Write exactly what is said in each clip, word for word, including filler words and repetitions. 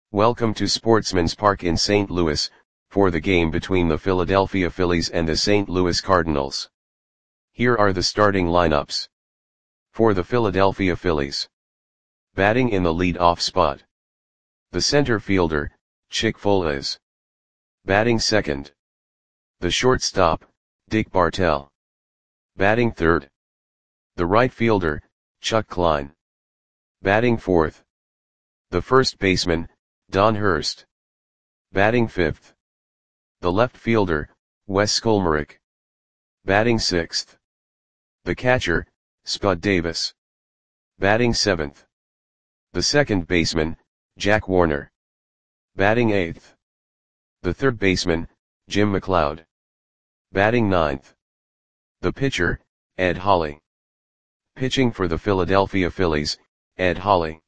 Welcome to Sportsman's Park in Saint Louis, for the game between the Philadelphia Phillies and the Saint Louis Cardinals. Here are the starting lineups. For the Philadelphia Phillies. Batting in the lead-off spot. The center fielder, Chick Foales. Batting second. The shortstop, Dick Bartell. Batting third. The right fielder, Chuck Klein. Batting fourth. The first baseman, Don Hurst. Batting fifth. The left fielder, Wes Skolmarek. Batting sixth. The catcher, Spud Davis. Batting seventh. The second baseman, Jack Warner. Batting eighth. The third baseman, Jim McLeod. Batting ninth. The pitcher, Ed Holley. Pitching for the Philadelphia Phillies, Ed Holley.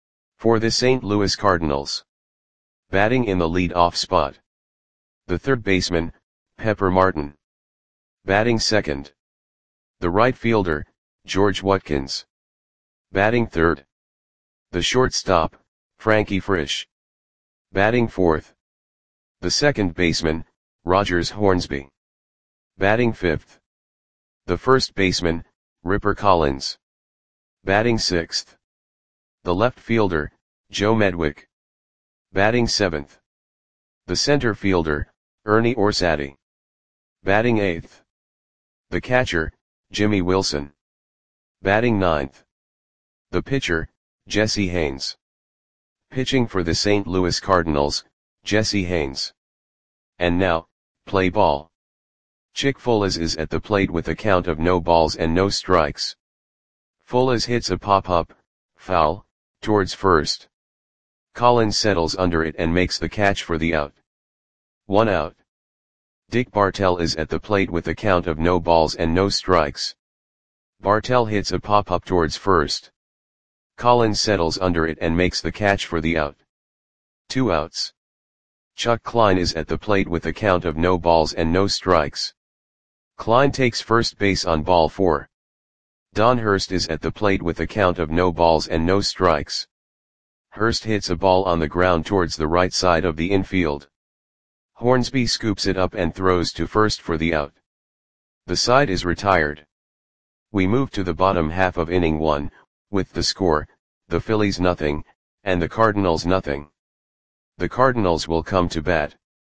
For the Saint Louis Cardinals. Batting in the lead-off spot. The third baseman, Pepper Martin. Batting second. The right fielder, George Watkins. Batting third. The shortstop, Frankie Frisch. Batting fourth. The second baseman, Rogers Hornsby. Batting fifth. The first baseman, Ripper Collins. Batting sixth. The left fielder, Joe Medwick. Batting seventh. The center fielder, Ernie Orsatti. Batting eighth. The catcher, Jimmy Wilson. Batting ninth. The pitcher, Jesse Haynes. Pitching for the Saint Louis Cardinals, Jesse Haynes. And now, play ball. Chick Foales is at the plate with a count of no balls and no strikes. Foales hits a pop-up, foul, towards first. Collins settles under it and makes the catch for the out. One out. Dick Bartell is at the plate with a count of no balls and no strikes. Bartell hits a pop-up towards first. Collins settles under it and makes the catch for the out. Two outs. Chuck Klein is at the plate with a count of no balls and no strikes. Klein takes first base on ball four. Don Hurst is at the plate with a count of no balls and no strikes. Hurst hits a ball on the ground towards the right side of the infield. Hornsby scoops it up and throws to first for the out. The side is retired. We move to the bottom half of inning one, with the score, the Phillies nothing, and the Cardinals nothing. The Cardinals will come to bat.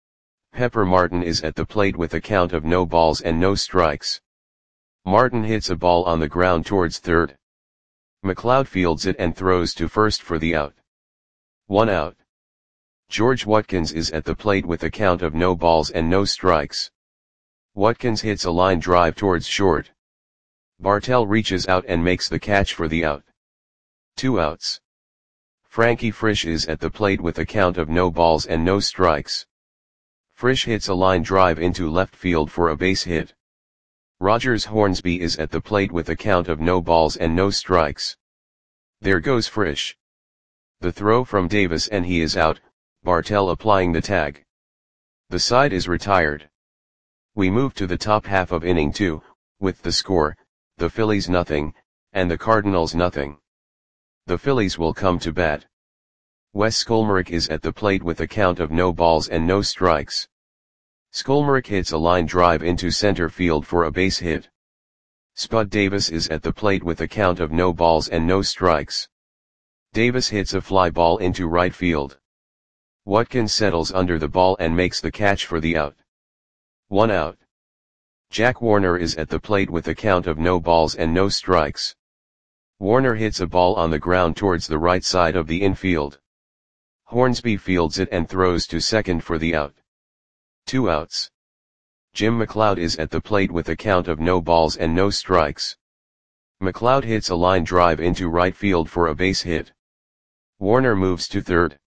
Pepper Martin is at the plate with a count of no balls and no strikes. Martin hits a ball on the ground towards third. McLeod fields it and throws to first for the out. One out. George Watkins is at the plate with a count of no balls and no strikes. Watkins hits a line drive towards short. Bartell reaches out and makes the catch for the out. Two outs. Frankie Frisch is at the plate with a count of no balls and no strikes. Frisch hits a line drive into left field for a base hit. Rogers Hornsby is at the plate with a count of no balls and no strikes. There goes Frisch. The throw from Davis and he is out, Bartell applying the tag. The side is retired. We move to the top half of inning two, with the score, the Phillies nothing, and the Cardinals nothing. The Phillies will come to bat. Wes Skolmarek is at the plate with a count of no balls and no strikes. Skolmarek hits a line drive into center field for a base hit. Spud Davis is at the plate with a count of no balls and no strikes. Davis hits a fly ball into right field. Watkins settles under the ball and makes the catch for the out. One out. Jack Warner is at the plate with a count of no balls and no strikes. Warner hits a ball on the ground towards the right side of the infield. Hornsby fields it and throws to second for the out. Two outs. Jim McLeod is at the plate with a count of no balls and no strikes. McLeod hits a line drive into right field for a base hit. Warner moves to third.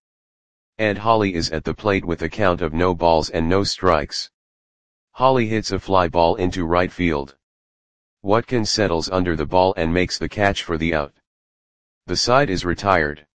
Ed Holley is at the plate with a count of no balls and no strikes. Holley hits a fly ball into right field. Watkins settles under the ball and makes the catch for the out. The side is retired.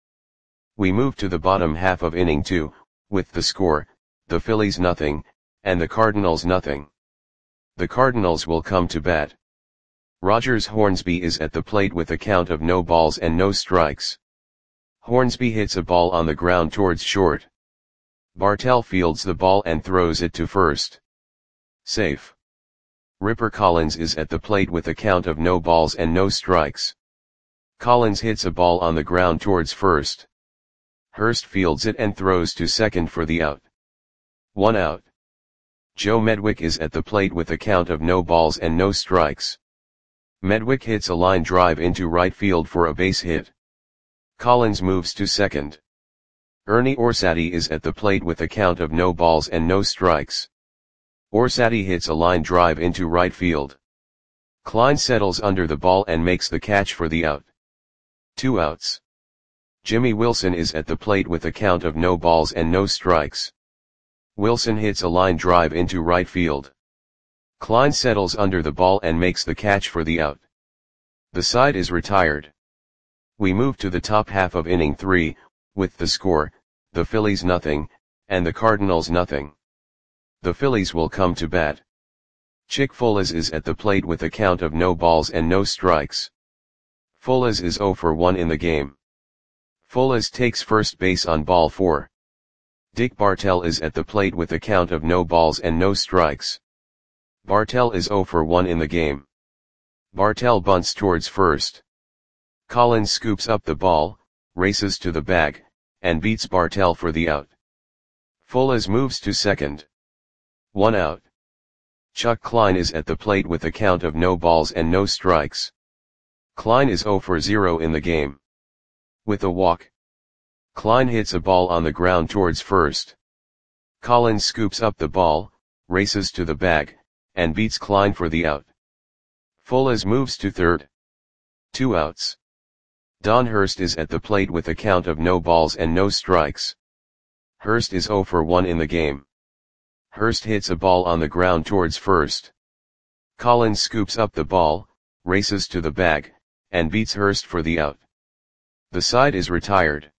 We move to the bottom half of inning two, with the score, the Phillies nothing, and the Cardinals nothing. The Cardinals will come to bat. Rogers Hornsby is at the plate with a count of no balls and no strikes. Hornsby hits a ball on the ground towards short. Bartell fields the ball and throws it to first. Safe. Ripper Collins is at the plate with a count of no balls and no strikes. Collins hits a ball on the ground towards first. Hurst fields it and throws to second for the out. One out. Joe Medwick is at the plate with a count of no balls and no strikes. Medwick hits a line drive into right field for a base hit. Collins moves to second. Ernie Orsatti is at the plate with a count of no balls and no strikes. Orsatti hits a line drive into right field. Klein settles under the ball and makes the catch for the out. Two outs. Jimmy Wilson is at the plate with a count of no balls and no strikes. Wilson hits a line drive into right field. Klein settles under the ball and makes the catch for the out. The side is retired. We move to the top half of inning three, with the score, the Phillies nothing, and the Cardinals nothing. The Phillies will come to bat. Chick Folas is at the plate with a count of no balls and no strikes. Folas is oh for one in the game. Folas takes first base on ball four. Dick Bartell is at the plate with a count of no balls and no strikes. Bartell is oh for one in the game. Bartell bunts towards first. Collins scoops up the ball, races to the bag, and beats Bartell for the out. Folas moves to second. One out. Chuck Klein is at the plate with a count of no balls and no strikes. Klein is oh for zero in the game. With a walk. Klein hits a ball on the ground towards first. Collins scoops up the ball, races to the bag, and beats Klein for the out. Folas moves to third. Two outs. Don Hurst is at the plate with a count of no balls and no strikes. Hurst is oh for one in the game. Hurst hits a ball on the ground towards first. Collins scoops up the ball, races to the bag, and beats Hurst for the out. The side is retired.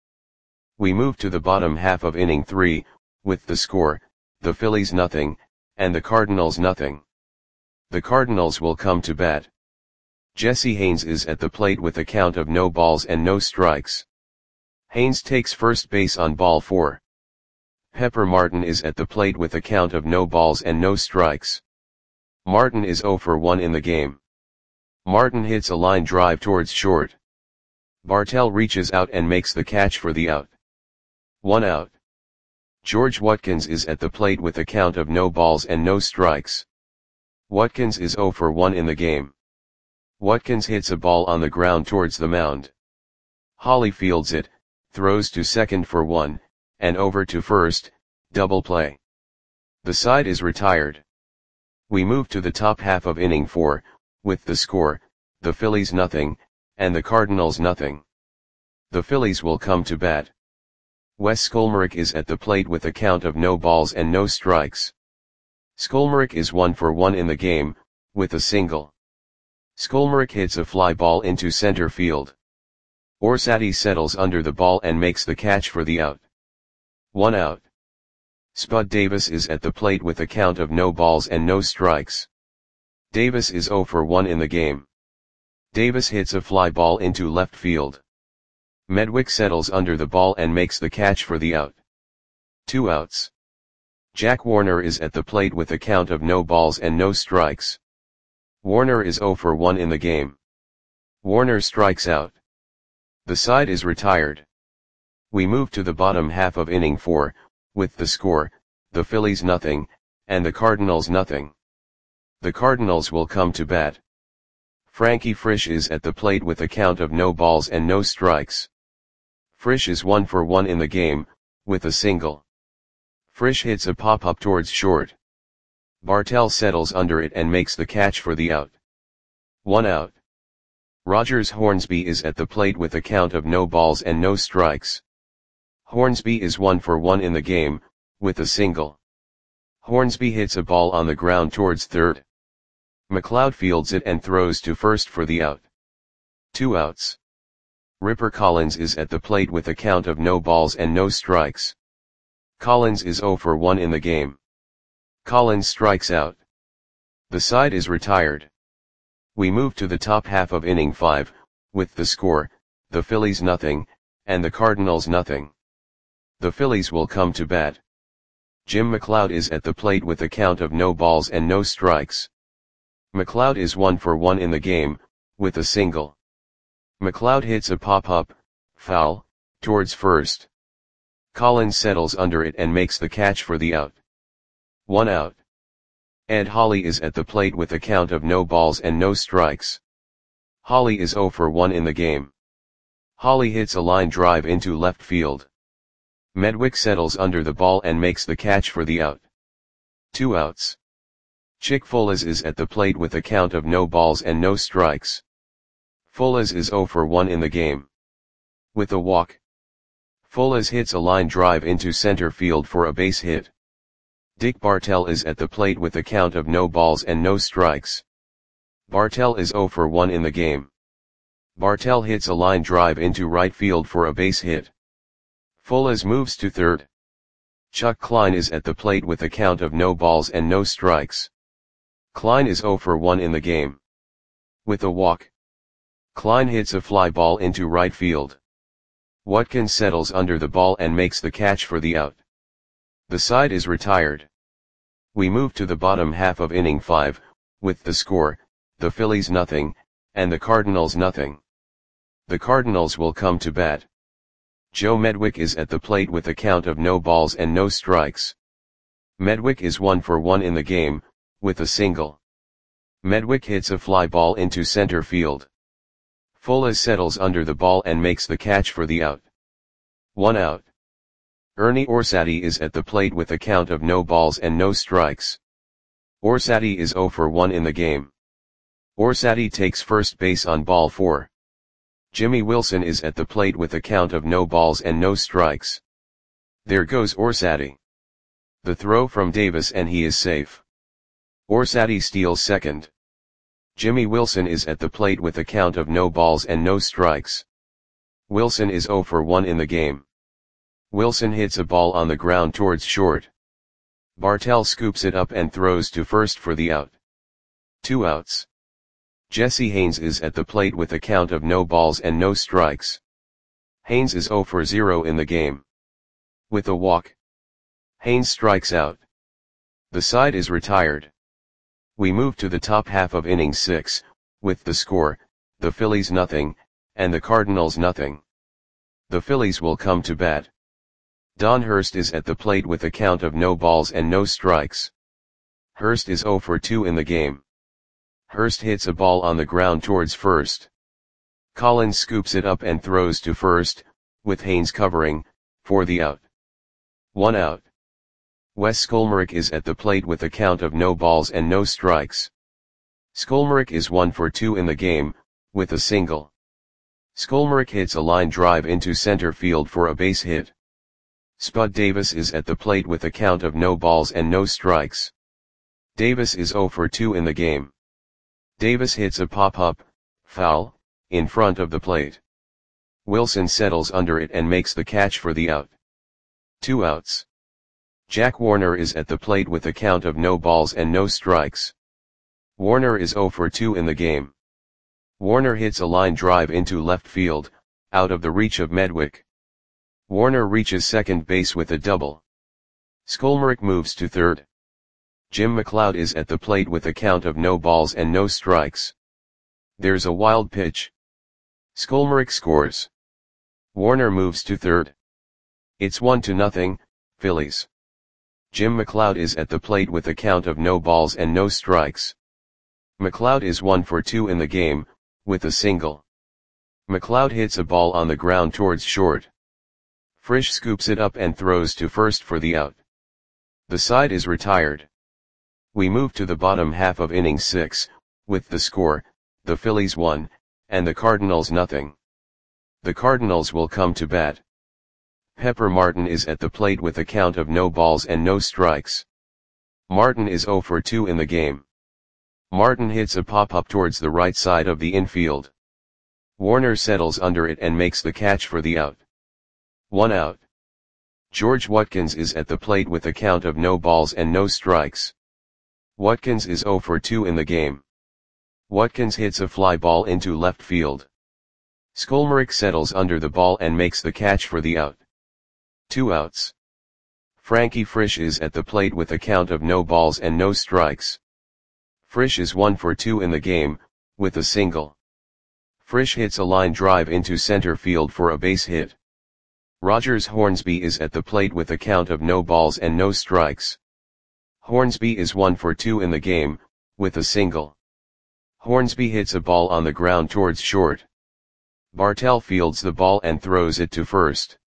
We move to the bottom half of inning three, with the score, the Phillies nothing, and the Cardinals nothing. The Cardinals will come to bat. Jesse Haynes is at the plate with a count of no balls and no strikes. Haynes takes first base on ball four. Pepper Martin is at the plate with a count of no balls and no strikes. Martin is oh for one in the game. Martin hits a line drive towards short. Bartell reaches out and makes the catch for the out. One out. George Watkins is at the plate with a count of no balls and no strikes. Watkins is oh for one in the game. Watkins hits a ball on the ground towards the mound. Holly fields it, throws to second for one, and over to first, double play. The side is retired. We move to the top half of inning four, with the score, the Phillies nothing, and the Cardinals nothing. The Phillies will come to bat. Wes Skolmerick is at the plate with a count of no balls and no strikes. Skolmerick is one for one in the game, with a single. Skolmerick hits a fly ball into center field. Orsatti settles under the ball and makes the catch for the out. One out. Spud Davis is at the plate with a count of no balls and no strikes. Davis is oh for one in the game. Davis hits a fly ball into left field. Medwick settles under the ball and makes the catch for the out. Two outs. Jack Warner is at the plate with a count of no balls and no strikes. Warner is oh for one in the game. Warner strikes out. The side is retired. We move to the bottom half of inning four, with the score, the Phillies nothing, and the Cardinals nothing. The Cardinals will come to bat. Frankie Frisch is at the plate with a count of no balls and no strikes. Frisch is one for one in the game, with a single. Frisch hits a pop-up towards short. Bartell settles under it and makes the catch for the out. One out. Rogers Hornsby is at the plate with a count of no balls and no strikes. Hornsby is one for one in the game, with a single. Hornsby hits a ball on the ground towards third. McLeod fields it and throws to first for the out. Two outs. Ripper Collins is at the plate with a count of no balls and no strikes. Collins is oh for one in the game. Collins strikes out. The side is retired. We move to the top half of inning five, with the score, the Phillies nothing, and the Cardinals nothing. The Phillies will come to bat. Jim McLeod is at the plate with a count of no balls and no strikes. McLeod is one for one in the game, with a single. McLeod hits a pop-up, foul, towards first. Collins settles under it and makes the catch for the out. One out. Ed Holly is at the plate with a count of no balls and no strikes. Holly is zero for one in the game. Holly hits a line drive into left field. Medwick settles under the ball and makes the catch for the out. Two outs. Chick Folas is at the plate with a count of no balls and no strikes. Folas is zero for one in the game. With a walk. Folas hits a line drive into center field for a base hit. Dick Bartell is at the plate with a count of no balls and no strikes. Bartell is zero for one in the game. Bartell hits a line drive into right field for a base hit. Folas moves to third. Chuck Klein is at the plate with a count of no balls and no strikes. Klein is zero for one in the game. With a walk. Klein hits a fly ball into right field. Watkins settles under the ball and makes the catch for the out. The side is retired. We move to the bottom half of inning five, with the score, the Phillies nothing, and the Cardinals nothing. The Cardinals will come to bat. Joe Medwick is at the plate with a count of no balls and no strikes. Medwick is one for one in the game, with a single. Medwick hits a fly ball into center field. Folas settles under the ball and makes the catch for the out. One out. Ernie Orsatti is at the plate with a count of no balls and no strikes. Orsatti is zero for one in the game. Orsatti takes first base on ball four. Jimmy Wilson is at the plate with a count of no balls and no strikes. There goes Orsatti. The throw from Davis and he is safe. Orsatti steals second. Jimmy Wilson is at the plate with a count of no balls and no strikes. Wilson is zero for one in the game. Wilson hits a ball on the ground towards short. Bartell scoops it up and throws to first for the out. Two outs. Jesse Haynes is at the plate with a count of no balls and no strikes. Haynes is zero for zero in the game. With a walk. Haynes strikes out. The side is retired. We move to the top half of inning six, with the score, the Phillies nothing, and the Cardinals nothing. The Phillies will come to bat. Don Hurst is at the plate with a count of no balls and no strikes. Hurst is zero for two in the game. Hurst hits a ball on the ground towards first. Collins scoops it up and throws to first, with Haynes covering, for the out. One out. Wes Skolmerick is at the plate with a count of no balls and no strikes. Skolmerick is one for two in the game, with a single. Skolmerick hits a line drive into center field for a base hit. Spud Davis is at the plate with a count of no balls and no strikes. Davis is zero for two in the game. Davis hits a pop-up, foul, in front of the plate. Wilson settles under it and makes the catch for the out. Two outs. Jack Warner is at the plate with a count of no balls and no strikes. Warner is zero for two in the game. Warner hits a line drive into left field, out of the reach of Medwick. Warner reaches second base with a double. Skolmerick moves to third. Jim McLeod is at the plate with a count of no balls and no strikes. There's a wild pitch. Skolmerick scores. Warner moves to third. It's one to nothing, Phillies. Jim McLeod is at the plate with a count of no balls and no strikes. McLeod is one for two in the game, with a single. McLeod hits a ball on the ground towards short. Frisch scoops it up and throws to first for the out. The side is retired. We move to the bottom half of inning six, with the score, the Phillies one, and the Cardinals nothing. The Cardinals will come to bat. Pepper Martin is at the plate with a count of no balls and no strikes. Martin is zero for two in the game. Martin hits a pop-up towards the right side of the infield. Warner settles under it and makes the catch for the out. One out. George Watkins is at the plate with a count of no balls and no strikes. Watkins is zero for two in the game. Watkins hits a fly ball into left field. Skolmarek settles under the ball and makes the catch for the out. Two outs. Frankie Frisch is at the plate with a count of no balls and no strikes. Frisch is one for two in the game, with a single. Frisch hits a line drive into center field for a base hit. Rogers Hornsby is at the plate with a count of no balls and no strikes. Hornsby is one for two in the game, with a single. Hornsby hits a ball on the ground towards short. Bartel fields the ball and throws it to first.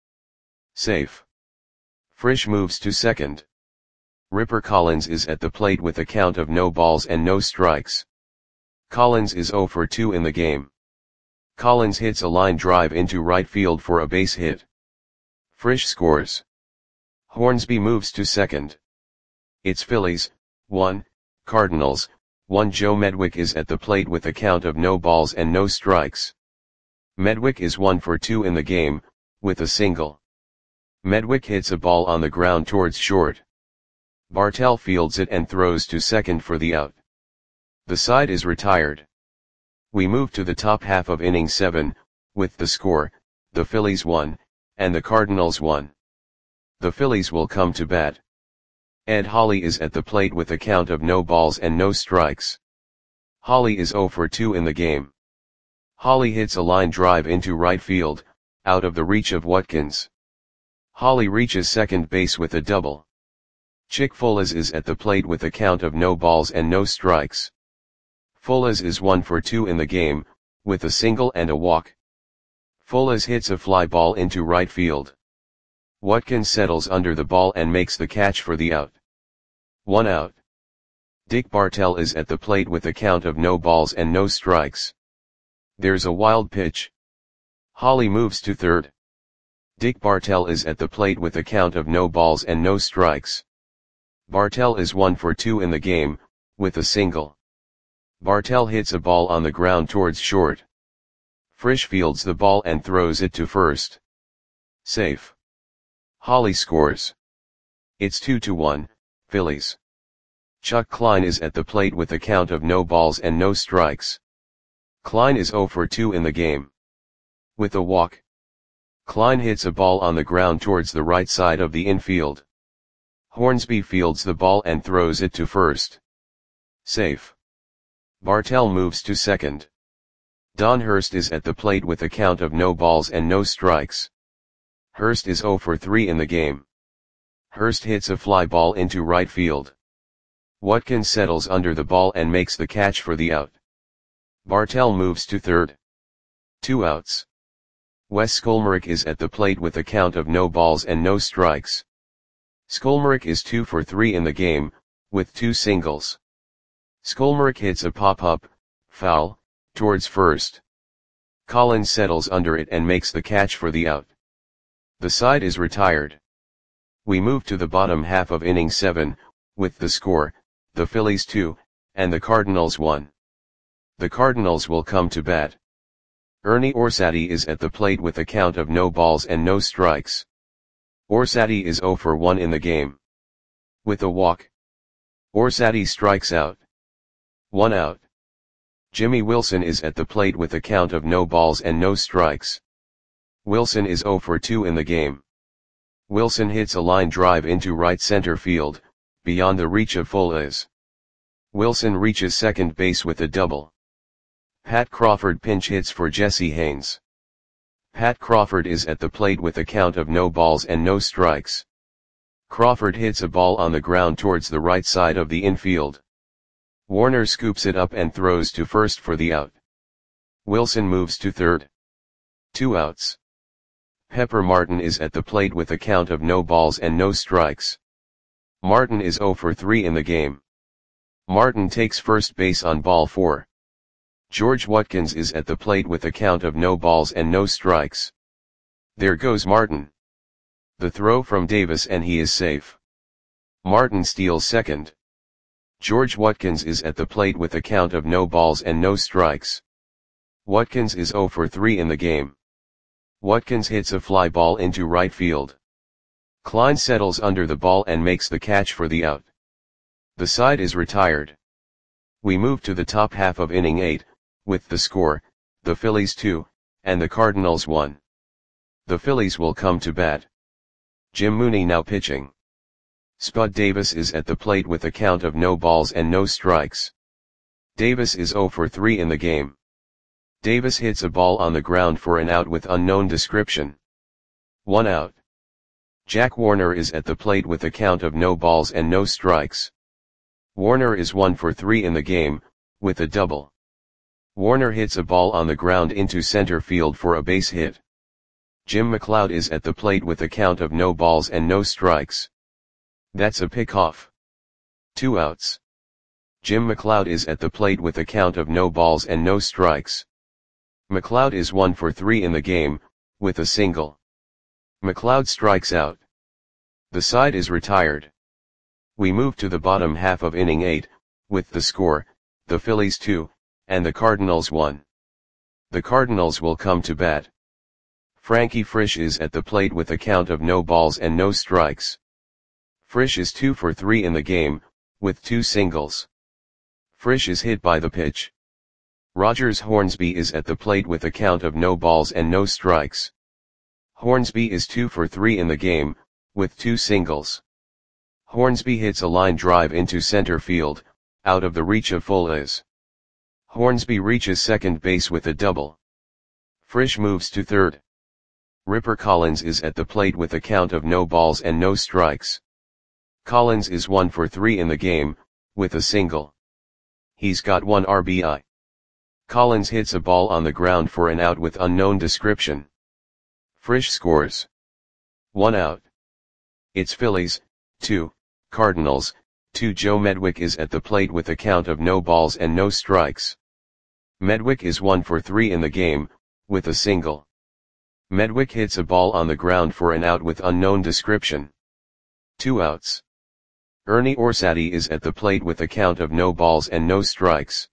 Safe. Frisch moves to second. Ripper Collins is at the plate with a count of no balls and no strikes. Collins is zero for two in the game. Collins hits a line drive into right field for a base hit. Frisch scores. Hornsby moves to second. It's Phillies, one, Cardinals, one. Joe Medwick is at the plate with a count of no balls and no strikes. Medwick is one for two in the game, with a single. Medwick hits a ball on the ground towards short. Bartel fields it and throws to second for the out. The side is retired. We move to the top half of inning seven, with the score, the Phillies one, and the Cardinals one. The Phillies will come to bat. Ed Holly is at the plate with a count of no balls and no strikes. Holly is zero for two in the game. Holly hits a line drive into right field, out of the reach of Watkins. Holly reaches second base with a double. Chick Fullers is at the plate with a count of no balls and no strikes. Fullers is one for two in the game, with a single and a walk. Fullers hits a fly ball into right field. Watkins settles under the ball and makes the catch for the out. One out. Dick Bartel is at the plate with a count of no balls and no strikes. There's a wild pitch. Holly moves to third. Dick Bartel is at the plate with a count of no balls and no strikes. Bartel is one for two in the game, with a single. Bartel hits a ball on the ground towards short. Frisch fields the ball and throws it to first. Safe. Holly scores. It's two to one, Phillies. Chuck Klein is at the plate with a count of no balls and no strikes. Klein is zero for two in the game. With a walk. Klein hits a ball on the ground towards the right side of the infield. Hornsby fields the ball and throws it to first. Safe. Bartel moves to second. Don Hurst is at the plate with a count of no balls and no strikes. Hurst is zero for three in the game. Hurst hits a fly ball into right field. Watkins settles under the ball and makes the catch for the out. Bartel moves to third. Two outs. Wes Skolmarek is at the plate with a count of no balls and no strikes. Skolmarek is two for three in the game, with two singles. Skolmarek hits a pop-up, foul, towards first. Collins settles under it and makes the catch for the out. The side is retired. We move to the bottom half of inning seven, with the score, the Phillies two, and the Cardinals one. The Cardinals will come to bat. Ernie Orsatti is at the plate with a count of no balls and no strikes. Orsatti is zero for one in the game. With a walk. Orsatti strikes out. One out. Jimmy Wilson is at the plate with a count of no balls and no strikes. Wilson is zero for two in the game. Wilson hits a line drive into right center field, beyond the reach of Fullers. Wilson reaches second base with a double. Pat Crawford pinch hits for Jesse Haynes. Pat Crawford is at the plate with a count of no balls and no strikes. Crawford hits a ball on the ground towards the right side of the infield. Warner scoops it up and throws to first for the out. Wilson moves to third. Two outs. Pepper Martin is at the plate with a count of no balls and no strikes. Martin is zero for three in the game. Martin takes first base on ball four. George Watkins is at the plate with a count of no balls and no strikes. There goes Martin. The throw from Davis and he is safe. Martin steals second. George Watkins is at the plate with a count of no balls and no strikes. Watkins is zero for three in the game. Watkins hits a fly ball into right field. Klein settles under the ball and makes the catch for the out. The side is retired. We move to the top half of inning eight, with the score, the Phillies two, and the Cardinals one. The Phillies will come to bat. Jim Mooney now pitching. Spud Davis is at the plate with a count of no balls and no strikes. Davis is zero for three in the game. Davis hits a ball on the ground for an out with unknown description. One out. Jack Warner is at the plate with a count of no balls and no strikes. Warner is one for three in the game, with a double. Warner hits a ball on the ground into center field for a base hit. Jim McLeod is at the plate with a count of no balls and no strikes. That's a pickoff. Two outs. Jim McLeod is at the plate with a count of no balls and no strikes. McLeod is one for three in the game, with a single. McLeod strikes out. The side is retired. We move to the bottom half of inning eight, with the score, the Phillies two, and the Cardinals one. The Cardinals will come to bat. Frankie Frisch is at the plate with a count of no balls and no strikes. Frisch is two for three in the game, with two singles. Frisch is hit by the pitch. Rogers Hornsby is at the plate with a count of no balls and no strikes. Hornsby is two for three in the game, with two singles. Hornsby hits a line drive into center field, out of the reach of Fules. Hornsby reaches second base with a double. Frisch moves to third. Ripper Collins is at the plate with a count of no balls and no strikes. Collins is one for three in the game, with a single. He's got one R B I. Collins hits a ball on the ground for an out with unknown description. Frisch scores. One out. It's Phillies, two, Cardinals, two. Joe Medwick is at the plate with a count of no balls and no strikes. Medwick is one for three in the game, with a single. Medwick hits a ball on the ground for an out with unknown description. Two outs. Ernie Orsatti is at the plate with a count of no balls and no strikes.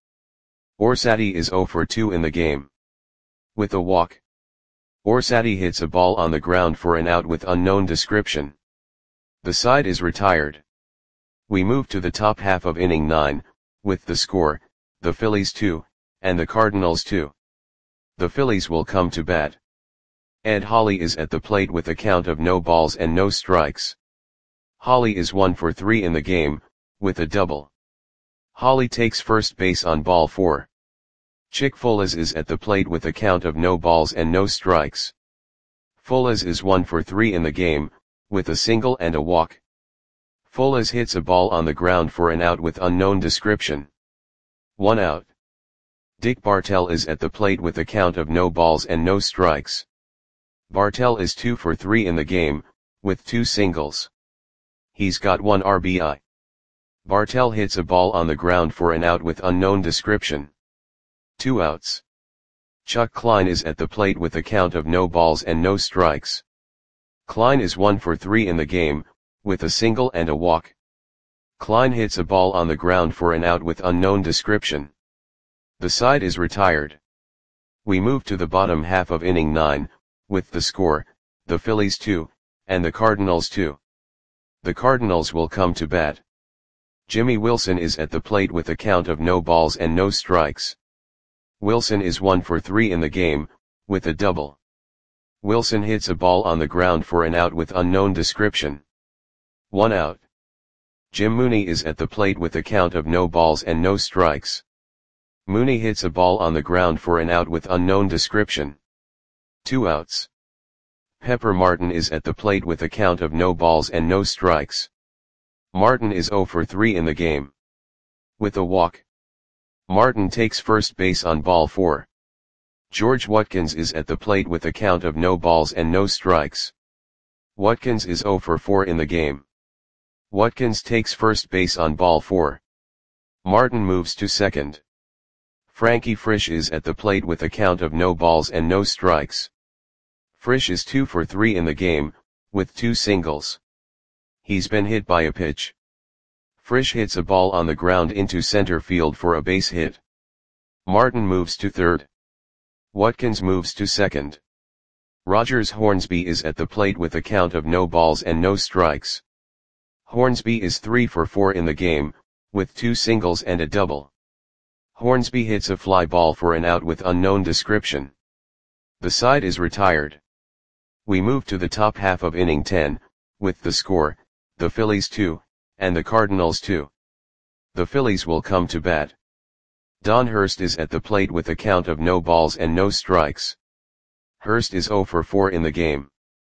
Orsatti is zero for two in the game. With a walk. Orsatti hits a ball on the ground for an out with unknown description. The side is retired. We move to the top half of inning nine, with the score, the Phillies two, and the Cardinals two. The Phillies will come to bat. Ed Holly is at the plate with a count of no balls and no strikes. Holly is one for three in the game, with a double. Holly takes first base on ball four. Chick Fules is at the plate with a count of no balls and no strikes. Fules is one for three in the game, with a single and a walk. Fules hits a ball on the ground for an out with unknown description. One out. Dick Bartell is at the plate with a count of no balls and no strikes. Bartell is two for three in the game, with two singles. He's got one R B I. Bartell hits a ball on the ground for an out with unknown description. Two outs. Chuck Klein is at the plate with a count of no balls and no strikes. Klein is one for three in the game, with a single and a walk. Klein hits a ball on the ground for an out with unknown description. The side is retired. We move to the bottom half of inning nine, with the score, the Phillies two, and the Cardinals two. The Cardinals will come to bat. Jimmy Wilson is at the plate with a count of no balls and no strikes. Wilson is one for three in the game, with a double. Wilson hits a ball on the ground for an out with unknown description. One out. Jim Mooney is at the plate with a count of no balls and no strikes. Mooney hits a ball on the ground for an out with unknown description. Two outs. Pepper Martin is at the plate with a count of no balls and no strikes. Martin is zero for three in the game. With a walk. Martin takes first base on ball four. George Watkins is at the plate with a count of no balls and no strikes. Watkins is zero for four in the game. Watkins takes first base on ball four. Martin moves to second. Frankie Frisch is at the plate with a count of no balls and no strikes. Frisch is two for three in the game, with two singles. He's been hit by a pitch. Frisch hits a ball on the ground into center field for a base hit. Martin moves to third. Watkins moves to second. Rogers Hornsby is at the plate with a count of no balls and no strikes. Hornsby is three for four in the game, with two singles and a double. Hornsby hits a fly ball for an out with unknown description. The side is retired. We move to the top half of inning ten, with the score, the Phillies two, and the Cardinals two. The Phillies will come to bat. Don Hurst is at the plate with a count of no balls and no strikes. Hurst is zero for four in the game.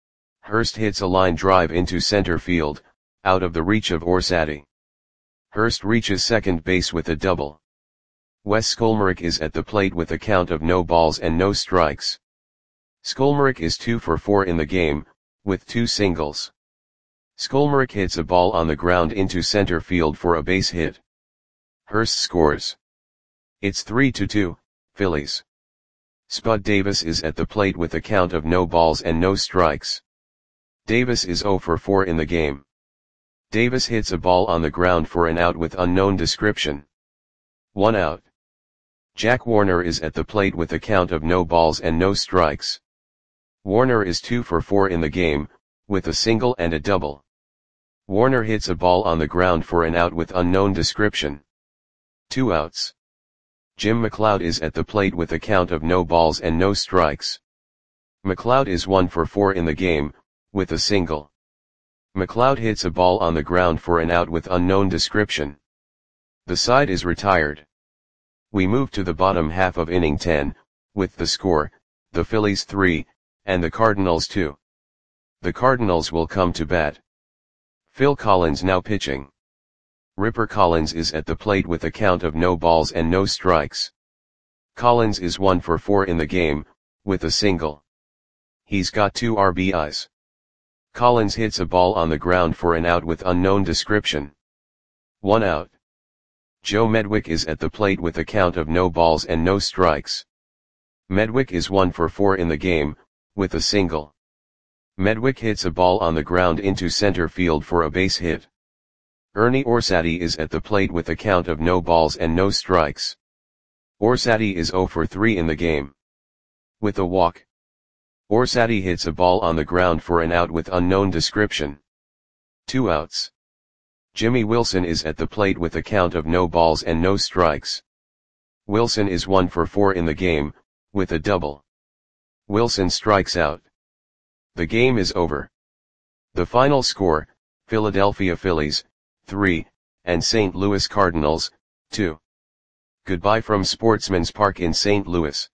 Hurst hits a line drive into center field, out of the reach of Orsatti. Hurst reaches second base with a double. Wes Skolmarek is at the plate with a count of no balls and no strikes. Skolmarek is two for four in the game, with two singles. Skolmarek hits a ball on the ground into center field for a base hit. Hurst scores. It's three to two, Phillies. Spud Davis is at the plate with a count of no balls and no strikes. Davis is zero for four in the game. Davis hits a ball on the ground for an out with unknown description. One out. Jack Warner is at the plate with a count of no balls and no strikes. Warner is two for four in the game, with a single and a double. Warner hits a ball on the ground for an out with unknown description. Two outs. Jim McLeod is at the plate with a count of no balls and no strikes. McLeod is one for four in the game, with a single. McLeod hits a ball on the ground for an out with unknown description. The side is retired. We move to the bottom half of inning ten, with the score, the Phillies three, and the Cardinals two. The Cardinals will come to bat. Phil Collins now pitching. Ripper Collins is at the plate with a count of no balls and no strikes. Collins is one for four in the game, with a single. He's got two R B Is. Collins hits a ball on the ground for an out with unknown description. One out. Joe Medwick is at the plate with a count of no balls and no strikes. Medwick is one for four in the game, with a single. Medwick hits a ball on the ground into center field for a base hit. Ernie Orsatti is at the plate with a count of no balls and no strikes. Orsatti is zero for three in the game. With a walk. Orsatti hits a ball on the ground for an out with unknown description. Two outs. Jimmy Wilson is at the plate with a count of no balls and no strikes. Wilson is one for four in the game, with a double. Wilson strikes out. The game is over. The final score, Philadelphia Phillies, three, and Saint Louis Cardinals, two. Goodbye from Sportsman's Park in Saint Louis.